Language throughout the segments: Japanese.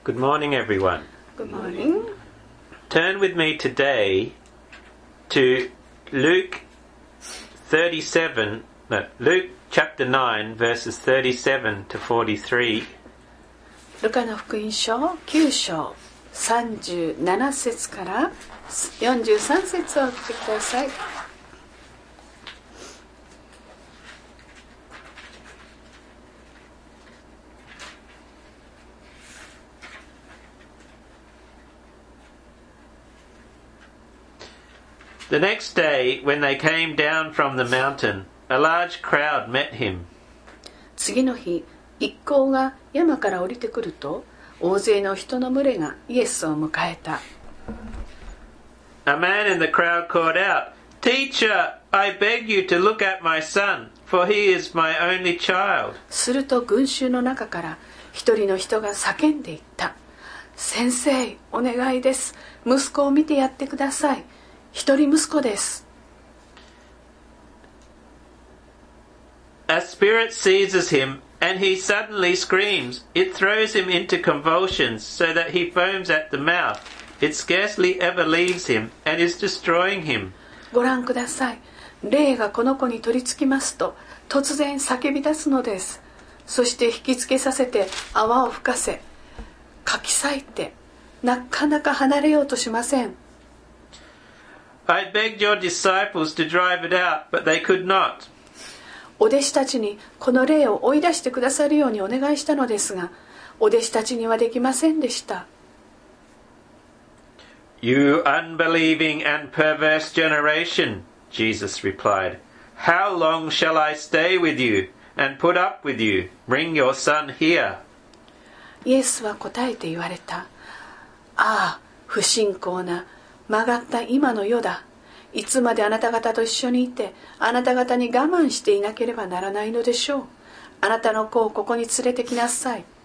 Good morning, everyone. Good morning. Turn with me today to Luke chapter 9, verses 37 to 43. ルカの福音書9章37節から43節をお聞きください。 The next day, when they came down from the mountain, a large crowd met him. 次の日、一行が山から降りてくると、大勢の人の群れがイエスを迎えた。 A man in the crowd called out, "Teacher, I beg you to look at my son, for he is my only child." すると群衆の中から一人の人が叫んでいった。先生、お願いです。息子を見てやってください。一人息子です。 A spirit seizes him, and he suddenly screams. It throws him into convulsions, so that he foams at the mouth. It scarcely ever leaves him, and is destroying him. ご覧ください。霊がこの子に取り付きますと、突然叫び出すのです。そして引きつけさせて泡を吹かせ、かき裂いて、なかなか離れようとしません。 I begged your disciples to drive it out, but they could not. お弟子たちにこの霊を追い出してくださるようにお願いしたのですが、お弟子たちにはできませんでした。 You unbelieving and perverse generation, Jesus replied. How long shall I stay with you and put up with you? Bring your son here. イエスは答えて言われた。ああ、不信仰な曲がった今の世だ。いつまであなた方と一緒にいて、あなた方に我慢していなければならないのでしょう。あなたの子をここに連れてきなさい。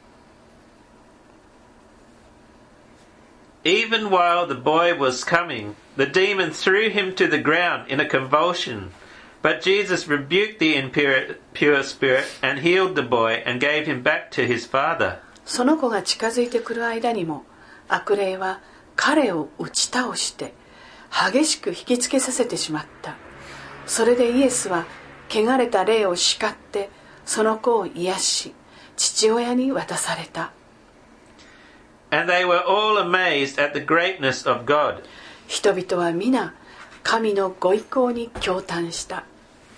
Even while the boy was coming, the demon threw him to the ground in a convulsion. But Jesus rebuked the impure spirit and healed the boy and gave him back to his father. その子が近づいてくる間にも、悪霊は彼を打ち倒して激しく引きつけさせてしまった。それでイエスは汚れた霊を叱ってその子を癒し、父親に渡された。 And they were all amazed at the greatness of God. 人々は皆神のご意向に驚嘆した。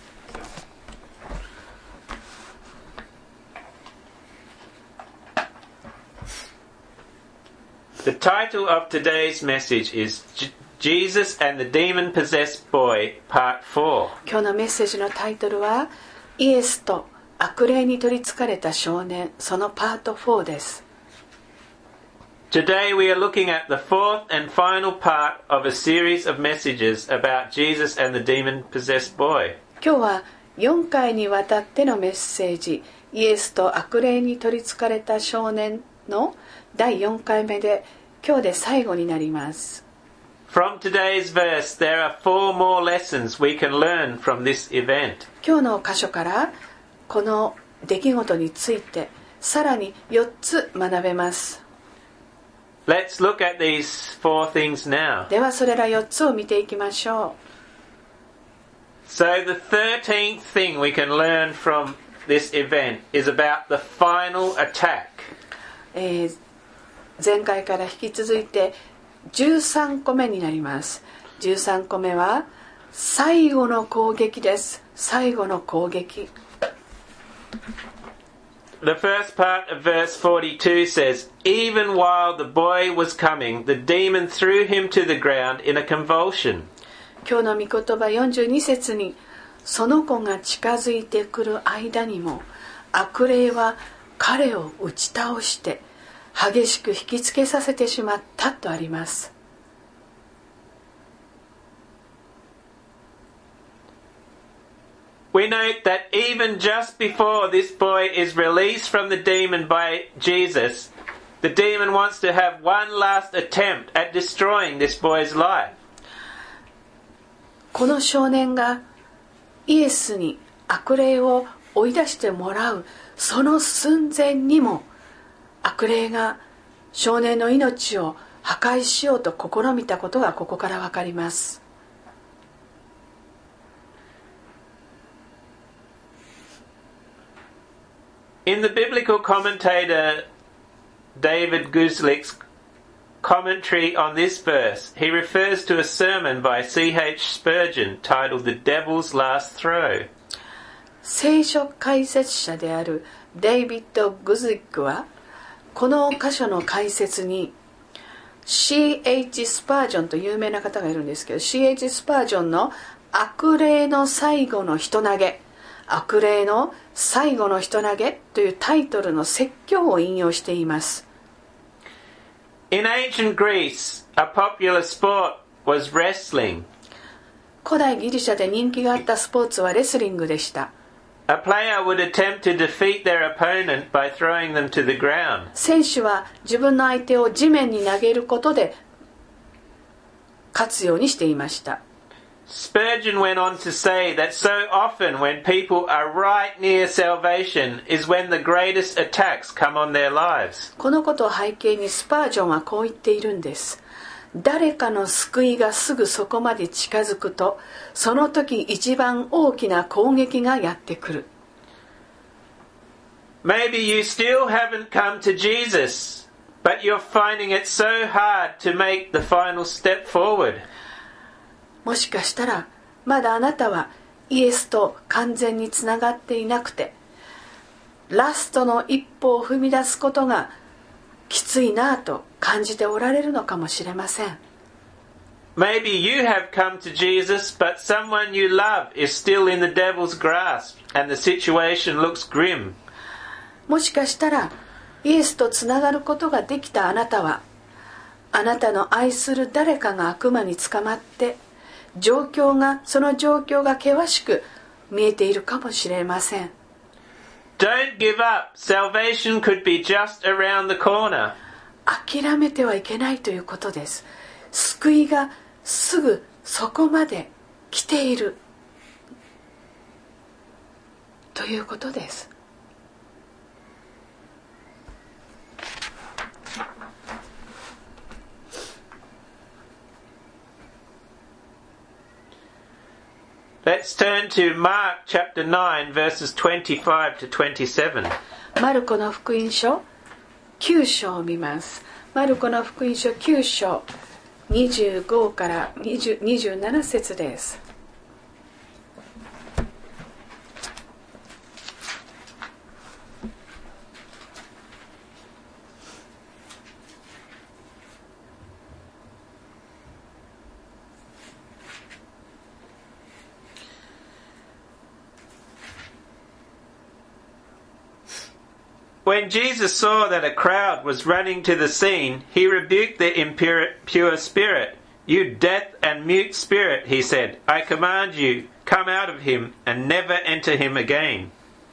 The title of today's message is Jesus and the Demon-Possessed Boy, Part 4. 今日のメッセージのタイトルは、イエスと悪霊に取り憑かれた少年、そのパート4です。 Today we are looking at the fourth and final part of a series of messages about Jesus and the demon-possessed boy. 今日は4回にわたってのメッセージ、イエスと悪霊に取り憑かれた少年の第4回目で、今日で最後になります。 From today's verse, there are 4 more lessons we can learn from this event. 今日の箇所からこの出来事についてさらに4つ学べます。 Let's look at these 4 things now. ではそれら4つを見ていきましょう。 So the 13th thing we can learn from this event is about the final attack. 前回から引き続いて13個目になります。13個目は最後の攻撃です。最後の攻撃。 The first part of verse 42 says, Even while the boy was coming, the demon threw him to the ground in a convulsion. 今日の御言葉42節に、その子が近づいてくる間にも、悪霊は彼を打ち倒して、激しく引きつけさせてしまったとあります。 We note that even just before this boy is released from the demon by Jesus, the demon wants to have one last attempt at destroying this boy's life. この少年がイエスに悪霊を追い出してもらうその寸前にも悪霊が少年の命を破壊しようと試みたことがここからわかります。 In the biblical commentator David Guzelik's commentary on this verse, he refers to a sermon by C.H. Spurgeon titled The Devil's Last Throw. 聖書解説者であるデイビッド・グズリックはこの箇所の解説に C.H. スパージョンという有名な方がいるんですけど C.H. スパージョンの悪霊の最後の人投げ悪霊の最後の人投げというタイトルの説教を引用しています。 In ancient Greece, a popular sport was wrestling. 古代ギリシャで人気があったスポーツはレスリングでした。 A player would attempt to defeat their opponent by throwing them to the ground. 選手は自分の相手を地面に投げることで勝つようにしていました。 Spurgeon went on to say that so often when people are right near salvation is when the greatest attacks come on their lives. このことを背景にスパージョンはこう言っているんです。誰かの救いがすぐそこまで近づくと、その時一番大きな攻撃がやってくる。 Maybe you still haven't come to Jesus, but you're finding it so hard to make the final step forward. もしかしたらまだあなたはイエスと完全につながっていなくてラストの一歩を踏み出すことがきついなぁと感じておられるのかもしれません。 Maybe you have come to Jesus, but someone you love is still in the devil's grasp and the situation looks grim. もしかしたらイエスとつながることができたあなたはあなたの愛する誰かが悪魔に捕まってその状況が険しく見えているかもしれません。 Don't give up. Salvation could be just around the corner. 諦めてはいけないということです。救いがすぐそこまで来ているということです。 Let's turn to Mark chapter 9 verses 25 to 27. マルコの福音書9章を見ます。マルコの福音書9章25から27節です。 When Jesus saw that a crowd was running to the scene, he rebuked the impure spirit. You deaf and mute spirit, he said, I command you, come out of him and never enter him again.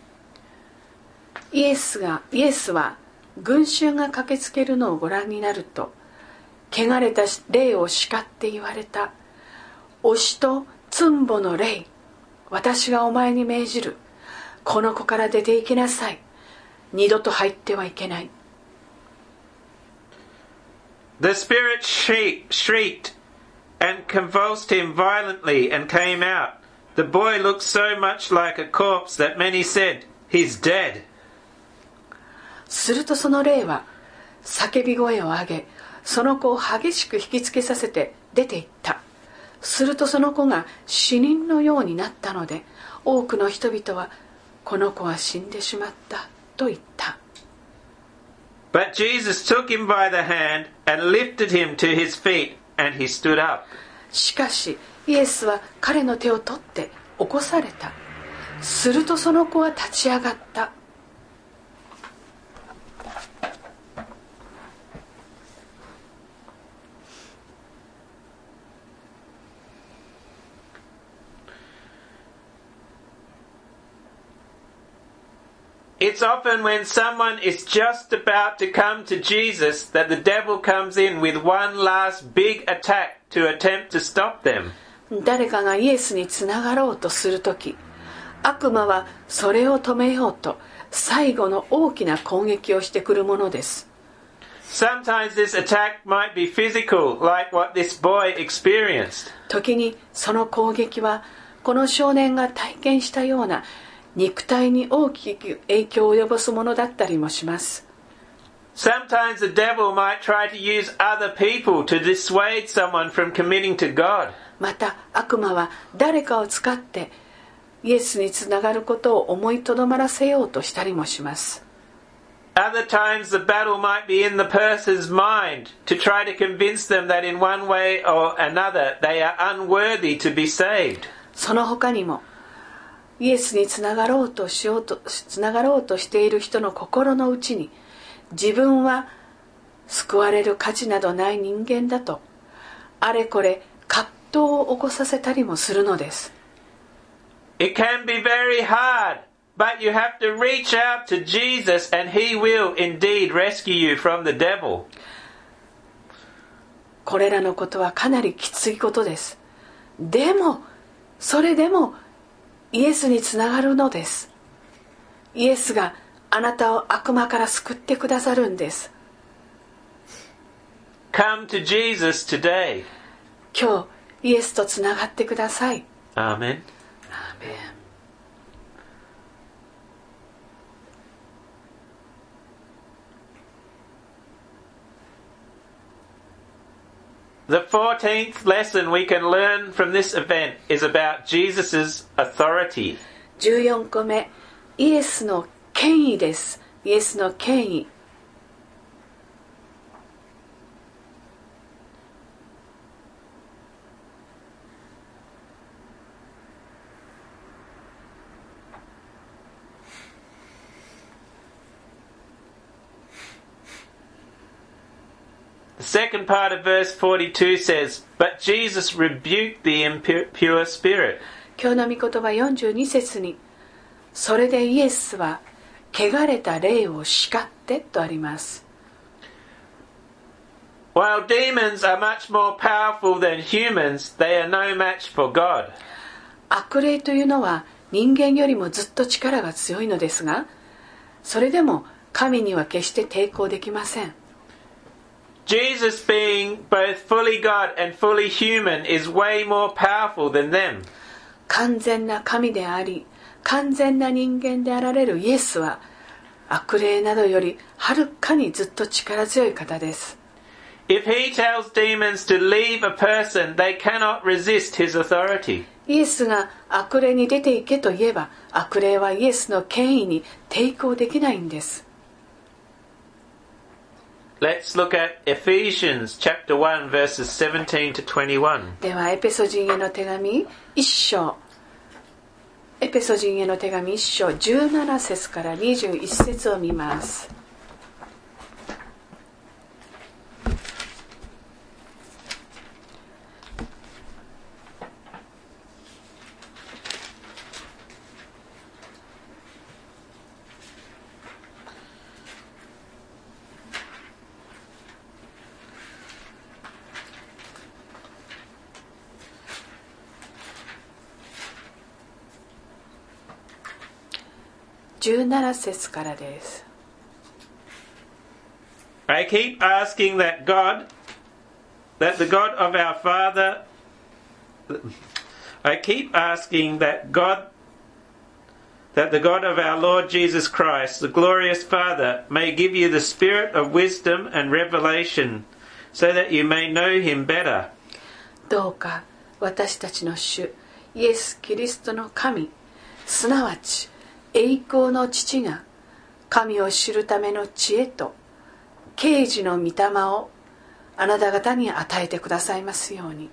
イエスは群衆が駆けつけるのをご覧になると、汚れた霊を叱って言われた。おしとつんぼの霊、私がお前に命じる。この子から出て行きなさい。二度と入ってはいけない。 The spirit shrieked and convulsed him violently and came out. The boy looked so much like a corpse that many said, He's dead. するとその霊は叫び声を上げ、その子を激しく引きつけさせて出て行った。するとその子が死人のようになったので、多くの人々はこの子は死んでしまったと言った。 But Jesus took him by the hand and lifted him to his feet, and he stood up. しかしイエスは彼の手を取って起こされた。するとその子は立ち上がった。 It's often when someone is just about to come to Jesus that the devil comes in with one last big attack to attempt to stop them. 誰かがイエスにつながろうとするとき、悪魔はそれを止めようと最後の大きな攻撃をしてくるものです。 Sometimes this attack might be physical, like what this boy experienced. 時にその攻撃はこの少年が体験したような肉体に大きく影響を及ぼすものだったりもします。 Sometimes the devil might try to use other people to dissuade someone from committing to God. また悪魔は誰かを使ってイエスにつながることを思いとどまらせようとしたりもします。 Other times the battle might be in the person's mind to try to convince them that in one way or another they are unworthy to be saved. その他にもイエスにつながろうとしている人の心の内に自分は救われる価値などない人間だとあれこれ葛藤を起こさせたりもするのです。 It can be very hard, but you have to reach out to Jesus and He will indeed rescue you from the devil. これらのことはかなりきついことです。でも、それでもイエスにつながるのです。イエスがあなたを悪魔から救ってくださるんです。 Come to Jesus today. 今日、イエスとつながってください。 Amen. The 14th lesson we can learn from this event is about Jesus' authority. 14個目、イエスの権威です。イエスの権威。 The second part of verse 42 says, But Jesus rebuked the impure spirit. 今日の御言葉42節に、それでイエスは汚れた霊を叱ってとあります。 While demons are much more powerful than humans, they are no match for God. 悪霊というのは人間よりもずっと力が強いのですが、それでも神には決して抵抗できません。 Jesus being both fully God and fully human is way more powerful than them. 完全な神であり、完全な人間であられるイエスは、悪霊などよりはるかにずっと力強い方です。 If he tells demons to leave a person, they cannot resist his authority. イエスが悪霊に出て行けと言えば、悪霊はイエスの権威に抵抗できないんです。 Let's look at Ephesians chapter 1 verses 17 to 21. ではエペソ人への手紙1章、エペソ人への手紙1章17節から21節を見ます。17節からです。 I keep asking that the God of our Father, I keep asking that the God of our Lord Jesus Christ, the glorious Father, may give you the spirit of wisdom and revelation, so that you may know Him better. どうか私たちの主イエス・キリストの神、すなわち栄光の父が神を知るための知恵と啓示の御霊をあなた方に与えてくださいますように。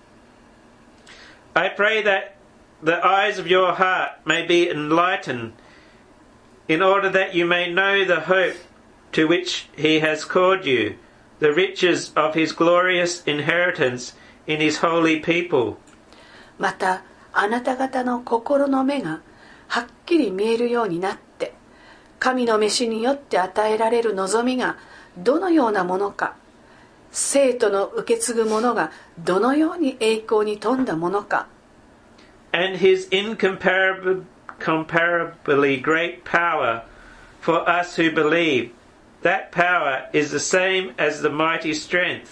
I pray that the eyes of your heart may be enlightened, in order that you may know the hope to which He has called you, the riches of His glorious inheritance in His holy people. またあなた方の心の目がはっきり見えるようになって、神の召しによって与えられる望みがどのようなものか、生徒の受け継ぐものがどのように栄光に富んだものか、 and His incomparably great power for us who believe, That power is the same as the mighty strength.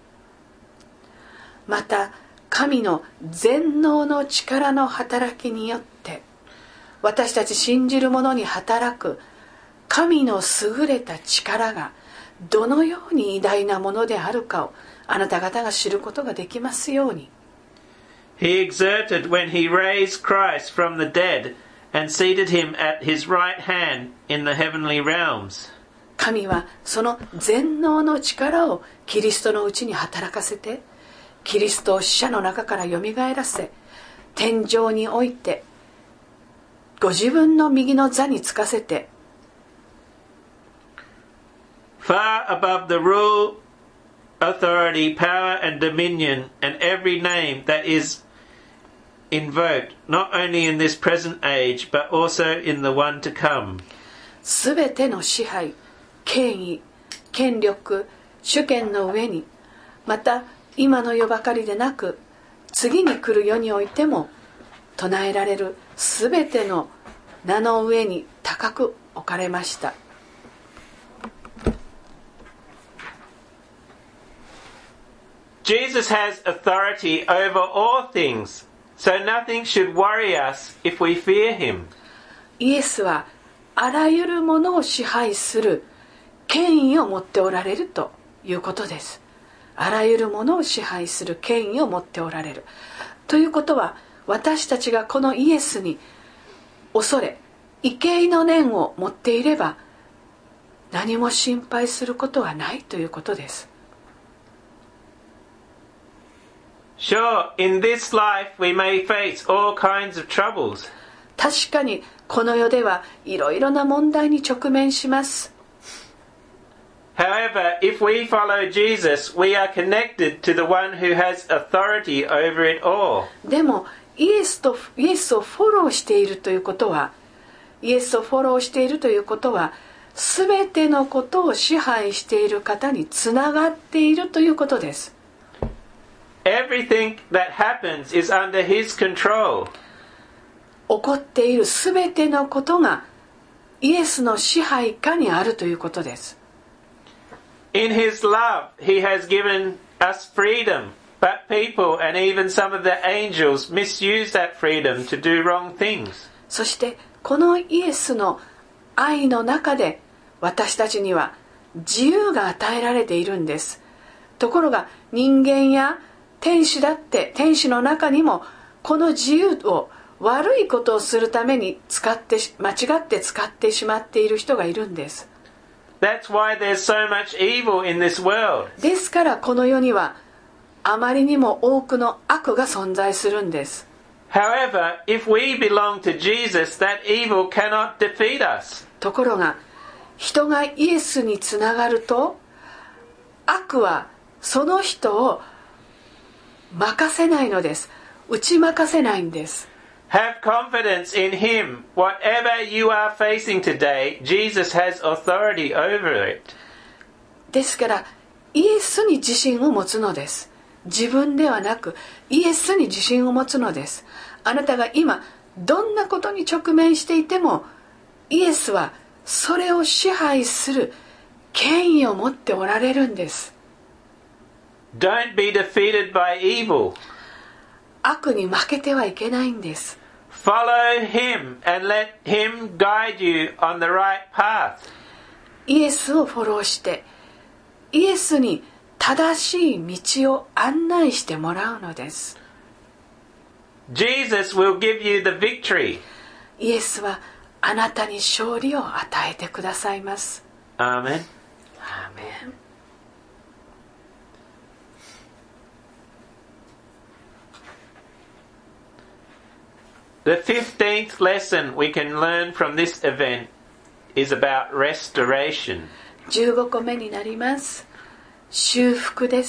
また神の全能の力の働きによって私たち信じる者に働く神の優れた力がどのように偉大なものであるかをあなた方が知ることができますように。 He exerted when he raised Christ from the dead and seated him at his right hand in the heavenly realms. 神はその全能の力をキリストのうちに働かせて、キリストを死者の中からよみがえらせ、天上においてご自分の右の座につかせて、 Far above the rule, authority, power and dominion and every name that is invoked, not only in this present age, but also in the one to come. すべての支配、権威、権力、主権の上に、また今の世ばかりでなく次に来る世においても唱えられるすべての名の上に高く置かれました。 Jesus has authority over all things, so nothing should worry us if we fear him. イエスはあらゆるものを支配する権威を持っておられるということです。あらゆるものを支配する権威を持っておられるということは、私たちがこのイエスに恐れ畏敬の念を持っていれば何も心配することはないということです。 Sure, in this life we may face all kinds of troubles. 確かにこの世ではいろいろな問題に直面します。 However, if we follow Jesus, we are connected to the one who has authority over it all. でもイエスをフォローしているということは、すべてのことを支配している方につながっているということです。 Everything that happens is under his control. 起こっているすべてのことがイエスの支配下にあるということです。 In his love, he has given us freedom, but people and even some of the angels misuse that freedom to do wrong things. そしてこのイエスの愛の中で私たちには自由が与えられているんです。ところが人間や天使の中にもこの自由を悪いことをするために間違って使ってしまっている人がいるんです。 That's why there's so much evil in this world. ですからこの世にはあまりにも多くの悪が存在するんです。 However, if we belong to Jesus, that evil cannot defeat us. ところが人がイエスにつながると悪はその人を任せないのです。打ち負かせないんです。 Have confidence in him. Whatever you are facing today, Jesus has authority over it. ですからイエスに自信を持つのです。自分ではなくイエスに自信を持つのです。あなたが今どんなことに直面していてもイエスはそれを支配する権威を持っておられるんです。 Don't be defeated by evil. 悪に負けてはいけないんです。 Follow him and let him guide you on the right path. イエスをフォローしてイエスに正しい道を案内してもらうのです。 Jesus will give you the victory. イエスはあなたに勝利を与えてくださいます。 Amen. アーメン。 The 15th lesson we can learn from this event is about restoration. 15個目になります。修復です。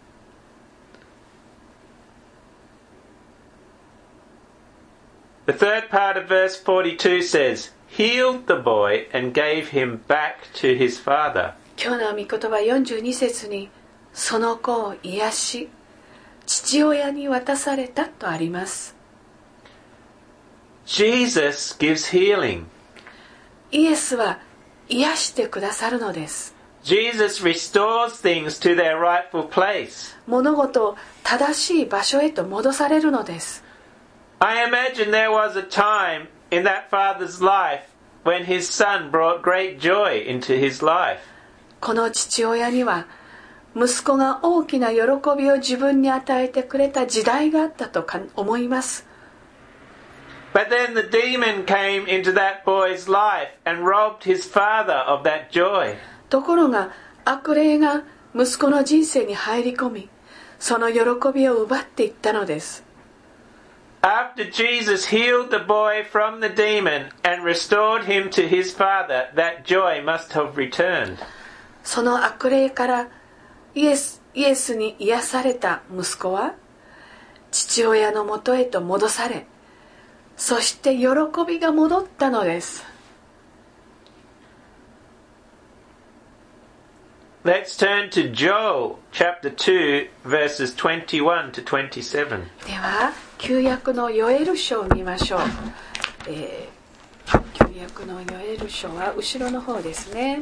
The third part of verse 42 says, healed the boy and gave him back to his father. 今日の御言葉42節にその子を癒し父親に渡されたとあります。 Jesus gives healing. イエスは癒してくださるのです。 Jesus restores things to their rightful place. 物事を正しい場所へと戻されるのです。 I imagine there was a time in that father's life when his son brought great joy into his life. この父親には息子が大きな喜びを自分に与えてくれた時代があったと思います。 But then the demon came into that boy's life and robbed his father of that joy. ところが悪霊が息子の人生に入り込み、その喜びを奪っていったのです。 After Jesus healed the boy from the demon and restored him to his father, that joy must have returned. その悪霊からイエスに癒された息子は父親のもとへと戻され、そして喜びが戻ったのです。 Let's turn to Joel chapter 2 verses 21 to 27. では旧約のヨエル書を見ましょう。旧約のヨエル書は後ろの方ですね。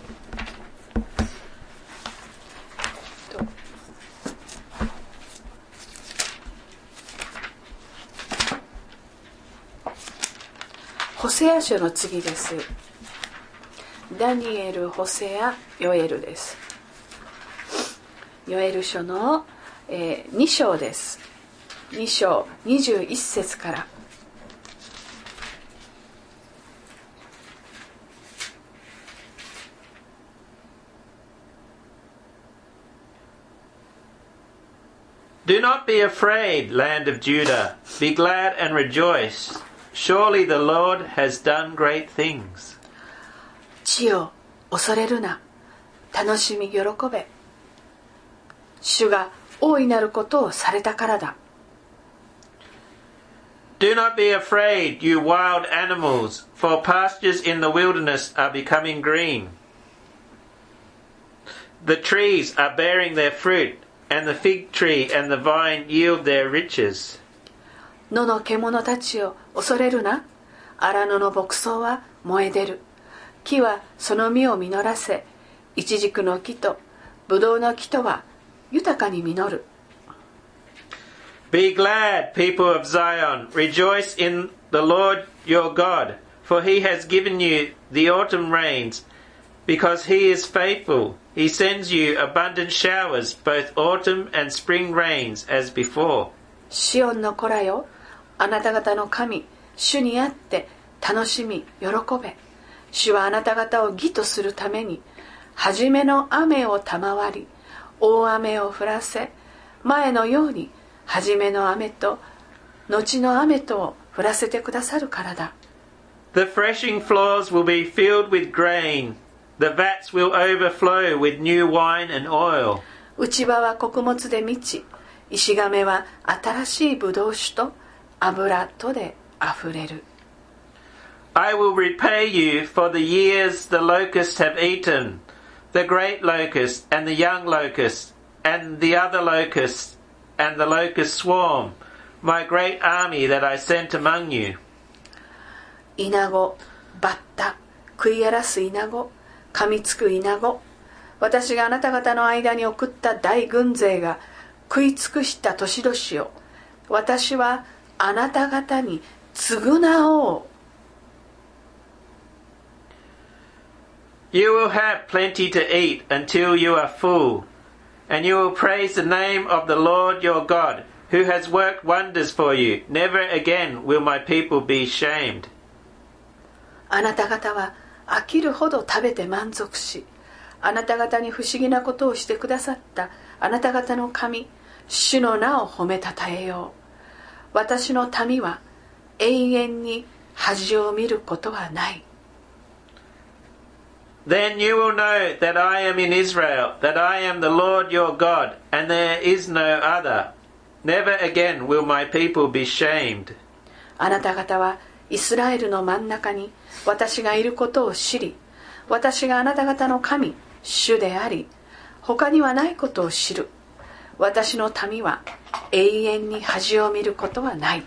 ホセア書の次です。ダニエル、ホセア、ヨエルです。ヨエル書の、2章です。2章21節から。 Do not be afraid, land of Judah. Be glad and rejoice. Surely the Lord has done great things. 地よ、恐れるな。楽しみ喜べ。主が大いなることをされたからだ。 Do not be afraid, you wild animals, for pastures in the wilderness are becoming green. The trees are bearing their fruit, and the fig tree and the vine yield their riches. 野の獣たちを恐れるな。荒野の牧草は燃え出る。木はその実を実らせ、イチジクの木とブドウの木とは豊かに実る。 Be glad, people of Zion. Rejoice in the Lord your God, for he has given you the autumn rains, because he is faithful. He sends you abundant showers, both autumn and spring rains, as before. シオンの子らよ、あなた方の神、主にあって楽しみ、喜べ。主はあなた方を義とするために、初めの雨を賜り、大雨を降らせ、前のように初めの雨と後の雨とを降らせてくださるからだ。 The threshing floors will be filled with grain. The vats will overflow with new wine and oil. 内場は穀物で満ち、石亀は新しいブドウ酒と油とであふれる。 I will repay you for the years the locusts have eaten, the great locust and the young locust, and the other locust, and the locust swarm, my great army that I sent among you. イナゴ、バッタ、食い荒らすイナゴ、噛みつくイナゴ、私があなた方の間に送った大軍勢が食い尽くした年々を、私はあなた方に償おう。 You will have plenty to eat until you are full, and you will praise the name of the Lord your God, who has worked wonders for you. Never again will my people be shamed. あなた方は飽きるほど食べて満足し、あなた方に不思議なことをしてくださったあなた方の神、主の名を褒めたたえよう。私の民は永遠に恥を見ることはない。 Then you will know that I am in Israel, that I am the Lord your God, and there is no other. Never again will my people be shamed. あなた方はイスラエルの真ん中に私がいることを知り、私があなた方の神、主であり、他にはないことを知る。私の民は永遠に恥を見ることはない。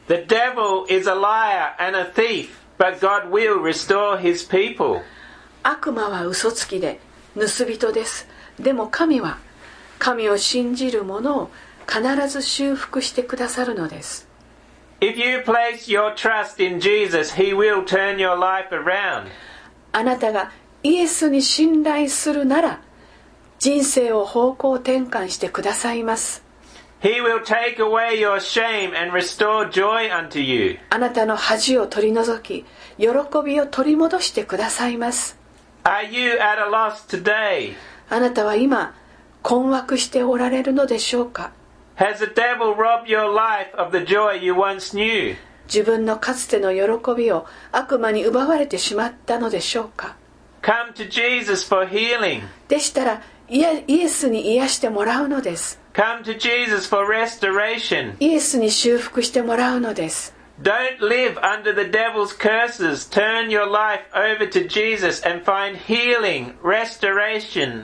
The devil is a liar and a thief, but God will restore his people. 悪魔は嘘つきで盗人です。でも神は神を信じる者を必ず修復してくださるのです。 If you place your trust in Jesus, he will turn your life around. あなたがイエスに信頼するなら、人生を方向転換してくださいます。 He will take away your shame and restore joy unto you. あなたの恥を取り除き、喜びを取り戻してくださいます。 Are you at a loss today? あなたは今、困惑しておられるのでしょうか？ Has the devil robbed your life of the joy you once knew? 自分のかつての喜びを悪魔に奪われてしまったのでしょうか？ Come to Jesus for healing. でしたら、イエスに癒してもらうのです。 Come to Jesus for restoration. イエスに修復してもらうのです。 Don't live under the devil's curses. Turn your life over to Jesus and find healing, restoration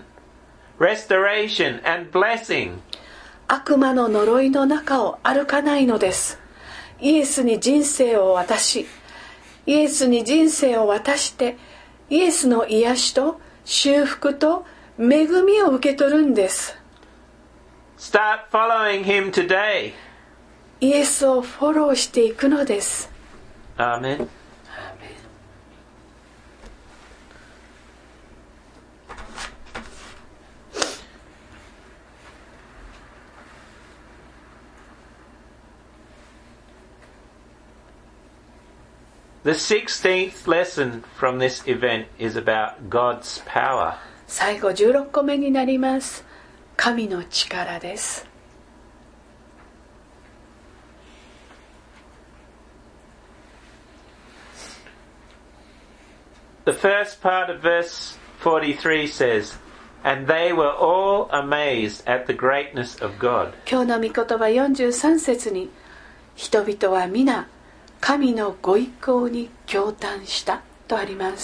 and blessing. 悪魔の呪いの中を歩かないのです。イエスに人生を渡し、イエスに人生を渡して、イエスの癒しと修復と恵みを受け取るんです。 Start following him today. イエスをフォローしていくのです。 Amen. The 16th lesson from this event is about God's power. 最後16個目になります。神の力です。 The first part of verse 43 says, And they were all amazed at the greatness of God. 今日の御言葉43節に、人々は皆神のご意向に驚嘆したとあります。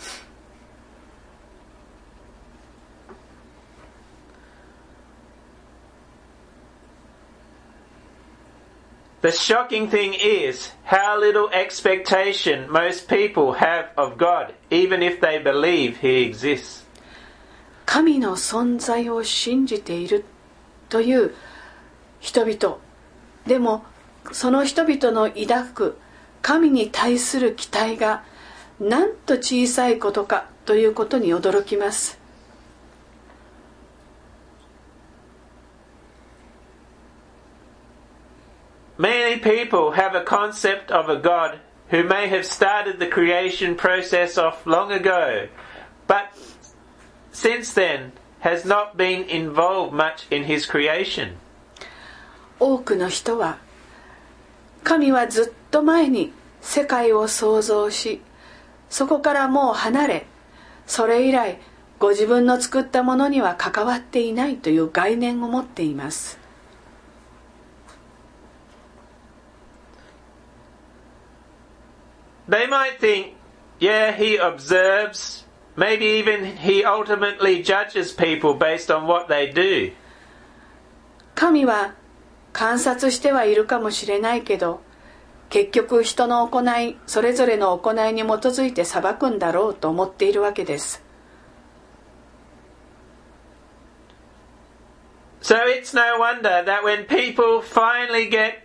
The shocking thing is how little expectation most people have of God, even if they believe He exists. 神の存在を信じているという人々、でもその人々の抱く神に対する期待がなんと小さいことかということに驚きます。 Many people have a concept of a God who may have started the creation process off long ago, but since then has not been involved much in His creation. 多くの人は神はずっと前に世界を創造し、そこからもう離れ、それ以来ご自分の作ったものには関わっていないという概念を持っています。 They might think, yeah, He observes, maybe even He ultimately judges people based on what they do. 神は観察してはいるかもしれないけど、結局人の行い、それぞれの行いに基づいて裁くんだろうと思っているわけです。 So it's no wonder that when people finally get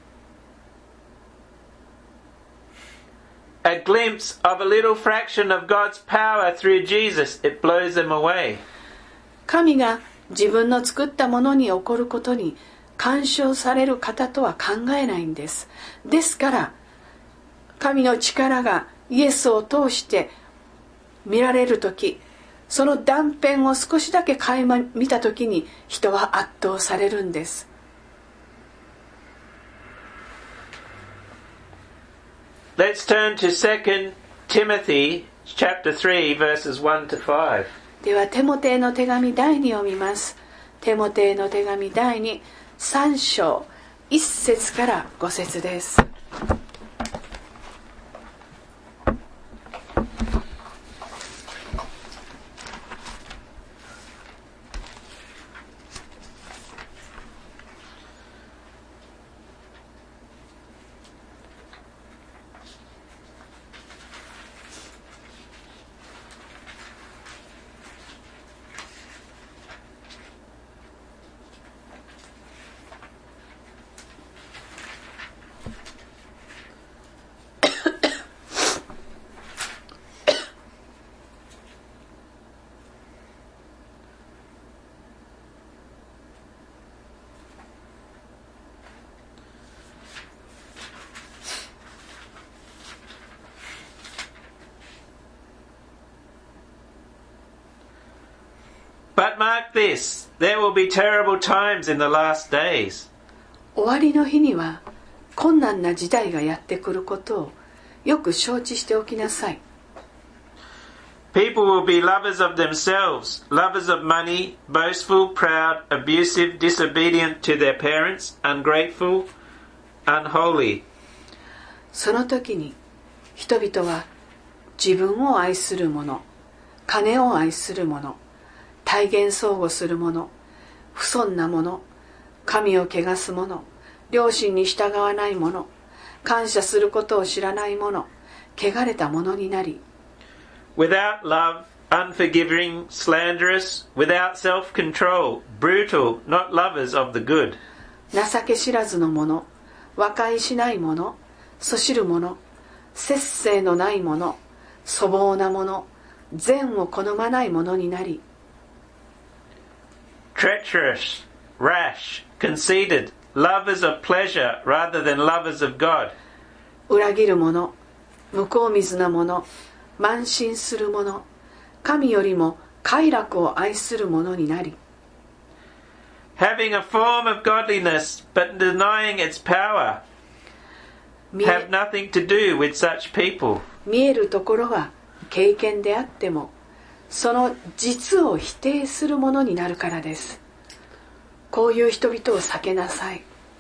a glimpse of a little fraction of God's power through Jesus, it blows them away. 神が自分の作ったものに起こることに干渉される方とは考えないんです。ですから神の力がイエスを通して見られるとき、その断片を少しだけ垣間見たときに人は圧倒されるんです。 Let's turn to 2 Timothy chapter 3 verses 1 to 5. ではテモテへの手紙第2を見ます。テモテへの手紙第2、3章1節から5節です。 But mark this, there will be terrible times in the last days. 終わりの日には困難な時代がやってくることをよく承知しておきなさい。 People will be lovers of themselves, lovers of money, boastful, proud, abusive, disobedient to their parents, ungrateful, unholy. その時に人々は自分を愛する者、金を愛する者、体現相互する者、不遜な者、神を汚す者、良心に従わない者、感謝することを知らない者、汚れた者になり、 Without love, unforgiving, slanderous, without self-control, brutal, not lovers of the good. 情け知らずの者、和解しない者、そしる者、節制のない者、粗暴な者、善を好まない者になり、 Treacherous, rash, conceited, lovers of pleasure rather than lovers of God. 裏切る者、向こう水な者、慢心する者、神よりも快楽を愛する者になり、 Having a form of godliness but denying its power, have nothing to do with such people. 見えるところは経験であっても、その実を否定するものになるからです。こういう人々を避けなさい。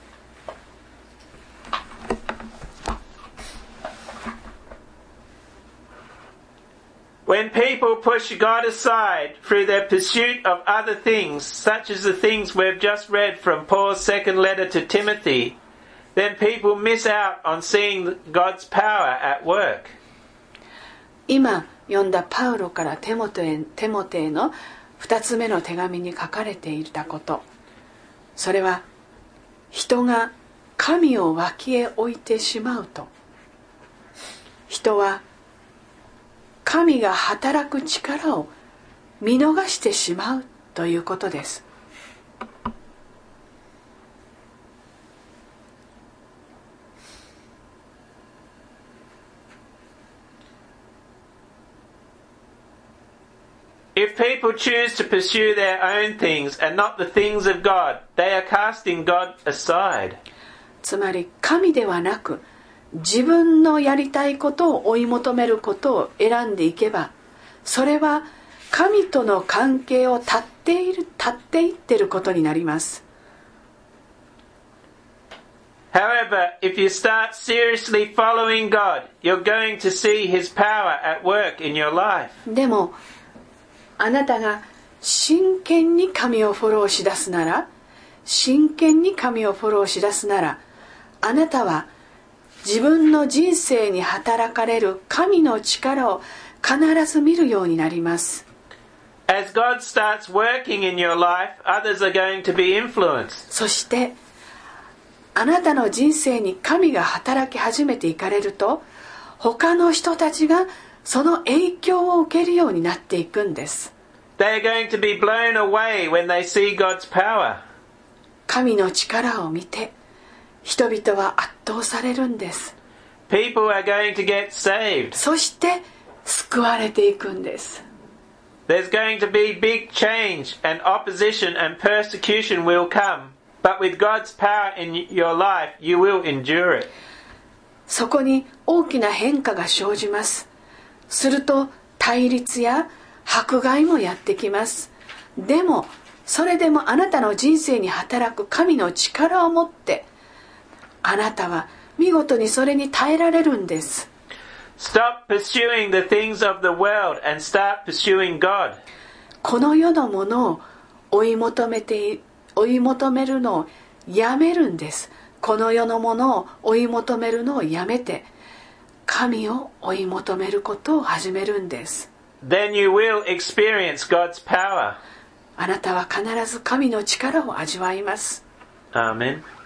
When people push God aside through their pursuit of other things, such as the things we've just read from Paul's second letter to Timothy, then people miss out on seeing God's power at work. 今読んだパウロからテモテへの2つ目の手紙に書かれていたこと、それは人が神を脇へ置いてしまうと、人は神が働く力を見逃してしまうということです。 If people choose to pursue their own things and not the things of God, they are casting God aside. つまり神ではなく自分のやりたいことを追い求めることを選んでいけば、それは神との関係を断っていっていることになります。 However, if you start seriously following God, you're going to see His power at work in your life. でもあなたが真剣に神をフォローしだすなら、あなたは自分の人生に働かれる神の力を必ず見るようになります。 As God starts working in your life, others are going to be influenced. そしてあなたの人生に神が働き始めていかれると、他の人たちがその影響を受けるようになっていくんです。 They are going to be blown away when they see God's power. 神の力を見て人々は圧倒されるんです。 People are going to get saved. そして救われていくんです。 There's going to be big change and opposition and persecution will come. But with God's power in your life, you will endure it. そこに大きな変化が生じます。すると対立や迫害もやってきます。でもそれでもあなたの人生に働く神の力を持って、あなたは見事にそれに耐えられるんです。 Stop pursuing the things of the world and start pursuing God. この世のものを追い求めるのをやめるんです。この世のものを追い求めるのをやめて、神を追い求めることを始めるんです。 Then you will experience God's power. あなたは必ず神の力を味わいます。 Amen.